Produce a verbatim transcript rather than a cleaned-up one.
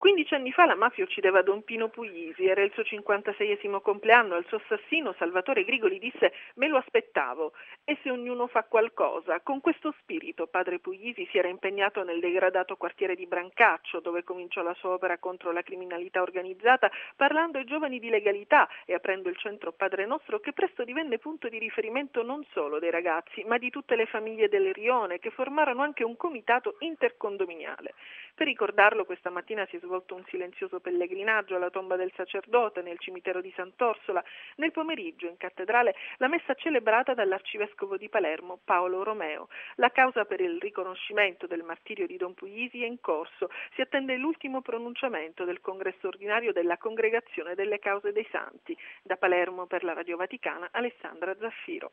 quindici anni fa la mafia uccideva Don Pino Puglisi, era il suo cinquantaseiesimo compleanno, al suo assassino Salvatore Grigoli disse «me lo aspettavo». E se ognuno fa qualcosa? Con questo spirito padre Puglisi si era impegnato nel degradato quartiere di Brancaccio, dove cominciò la sua opera contro la criminalità organizzata, parlando ai giovani di legalità e aprendo il centro Padre Nostro, che presto divenne punto di riferimento non solo dei ragazzi, ma di tutte le famiglie del rione, che formarono anche un comitato intercondominiale. Per ricordarlo questa mattina si è svolto un silenzioso pellegrinaggio alla tomba del sacerdote nel cimitero di Sant'Orsola. Nel pomeriggio in cattedrale la messa celebrata dall'arcivescovo di Palermo Paolo Romeo. La causa per il riconoscimento del martirio di Don Puglisi è in corso. Si attende l'ultimo pronunciamento del congresso ordinario della Congregazione delle Cause dei Santi. Da Palermo per la Radio Vaticana Alessandra Zaffiro.